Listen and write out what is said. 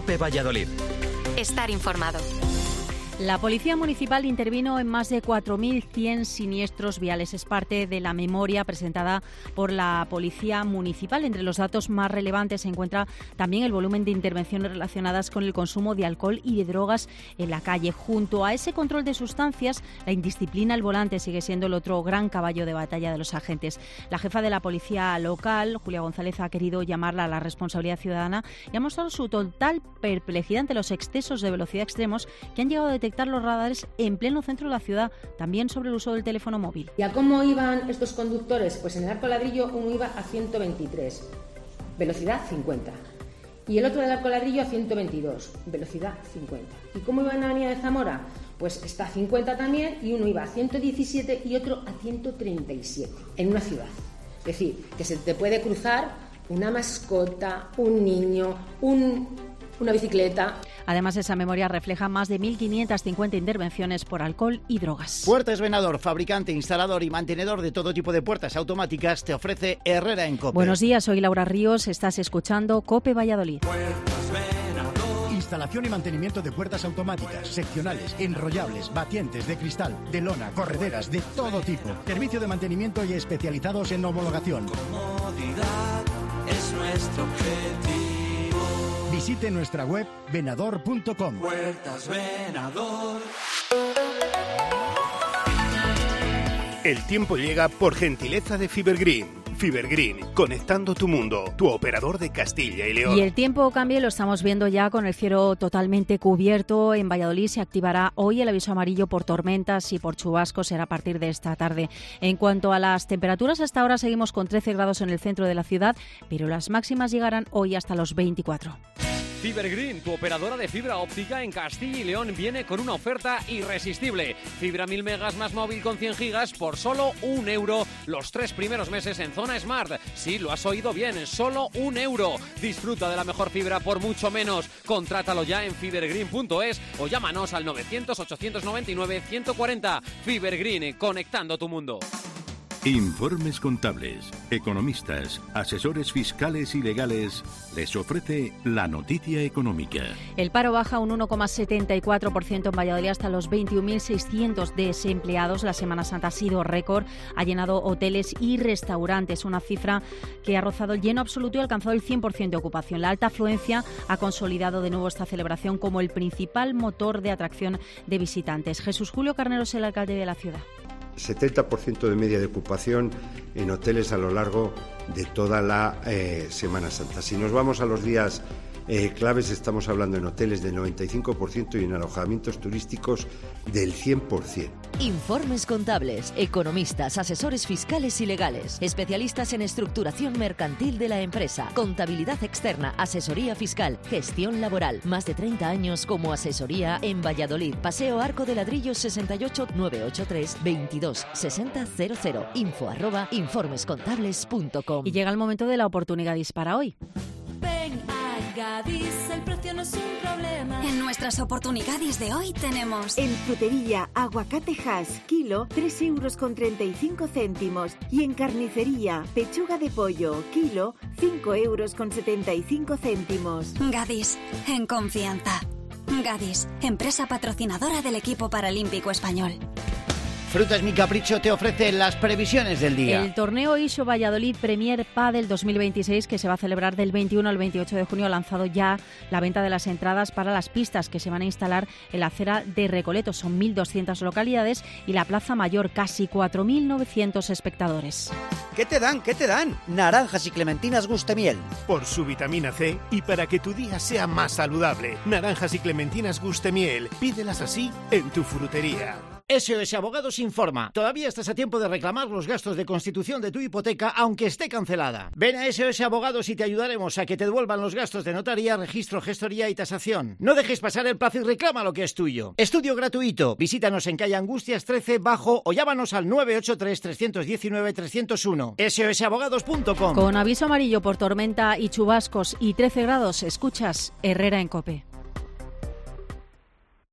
COPE Valladolid. Estar informado. La Policía Municipal intervino en más de 4.100 siniestros viales. Es parte de la memoria presentada por la Policía Municipal. Entre los datos más relevantes se encuentra también el volumen de intervenciones relacionadas con el consumo de alcohol y de drogas en la calle. Junto a ese control de sustancias, la indisciplina al volante sigue siendo el otro gran caballo de batalla de los agentes. La jefa de la Policía Local, Julia González, ha querido llamarla a la responsabilidad ciudadana y ha mostrado su total perplejidad ante los excesos de velocidad extremos que han llegado a detectar los radares en pleno centro de la ciudad, también sobre el uso del teléfono móvil. ¿Y a cómo iban estos conductores? Pues en el Arco Ladrillo uno iba a 123, velocidad 50, y el otro del Arco Ladrillo a 122, velocidad 50. ¿Y cómo iba en la Avenida de Zamora? Pues está a 50 también, y uno iba a 117 y otro a 137, en una ciudad. Es decir, que se te puede cruzar una mascota, un niño, una bicicleta. Además, esa memoria refleja más de 1.550 intervenciones por alcohol y drogas. Puertas Venador, fabricante, instalador y mantenedor de todo tipo de puertas automáticas, te ofrece Herrera en COPE. Buenos días, soy Laura Ríos, estás escuchando COPE Valladolid. Instalación y mantenimiento de puertas automáticas, seccionales, enrollables, batientes, de cristal, de lona, correderas, de todo tipo. Servicio de mantenimiento y especializados en homologación. Comodidad es nuestro objetivo. Visite nuestra web venador.com. Puertas Venador. El tiempo llega por gentileza de Fibergreen. Fibergreen, conectando tu mundo, tu operador de Castilla y León. Y el tiempo cambia y lo estamos viendo ya con el cielo totalmente cubierto. En Valladolid se activará hoy el aviso amarillo por tormentas y por chubascos, será a partir de esta tarde. En cuanto a las temperaturas, hasta ahora seguimos con 13 grados en el centro de la ciudad, pero las máximas llegarán hoy hasta los 24. Fibergreen, tu operadora de fibra óptica en Castilla y León, viene con una oferta irresistible. Fibra 1000 megas más móvil con 100 gigas por solo €1 los 3 primeros meses en zona Smart. Sí, lo has oído bien, solo €1. Disfruta de la mejor fibra por mucho menos. Contrátalo ya en fibergreen.es o llámanos al 900-899-140. Fibergreen, conectando tu mundo. Informes contables, economistas, asesores fiscales y legales les ofrece la noticia económica. El paro baja un 1,74% en Valladolid hasta los 21.600 desempleados. La Semana Santa ha sido récord, ha llenado hoteles y restaurantes, una cifra que ha rozado el lleno absoluto y ha alcanzado el 100% de ocupación. La alta afluencia ha consolidado de nuevo esta celebración como el principal motor de atracción de visitantes. Jesús Julio Carnero es el alcalde de la ciudad. 70% de media de ocupación en hoteles a lo largo de toda la Semana Santa. Si nos vamos a los días claves, estamos hablando en hoteles del 95% y en alojamientos turísticos del 100%. Informes contables, economistas, asesores fiscales y legales, especialistas en estructuración mercantil de la empresa, contabilidad externa, asesoría fiscal, gestión laboral. Más de 30 años como asesoría en Valladolid. Paseo Arco de Ladrillo 68 983 22 60 00. info@informescontables.com. Y llega el momento de la oportunidad dispara hoy. Ven a Gadis, el precio no es un problema. En nuestras oportunidades de hoy tenemos... En frutería, aguacate Hass, kilo, 3,35 €. Y en carnicería, pechuga de pollo, kilo, 5,75 €. Gadis, en confianza. Gadis, empresa patrocinadora del equipo paralímpico español. Frutas Mi Capricho te ofrece las previsiones del día. El torneo ISO Valladolid Premier Padel 2026, que se va a celebrar del 21 al 28 de junio, ha lanzado ya la venta de las entradas para las pistas que se van a instalar en la acera de Recoletos. Son 1.200 localidades y la Plaza Mayor, casi 4.900 espectadores. ¿Qué te dan? ¿Qué te dan? Naranjas y clementinas Gustemiel. Por su vitamina C y para que tu día sea más saludable. Naranjas y clementinas Gustemiel. Pídelas así en tu frutería. SOS Abogados informa. Todavía estás a tiempo de reclamar los gastos de constitución de tu hipoteca, aunque esté cancelada. Ven a SOS Abogados y te ayudaremos a que te devuelvan los gastos de notaría, registro, gestoría y tasación. No dejes pasar el plazo y reclama lo que es tuyo. Estudio gratuito. Visítanos en calle Angustias 13 Bajo o llámanos al 983 319 301. sosabogados.com. Con aviso amarillo por tormenta y chubascos y 13 grados, escuchas Herrera en COPE.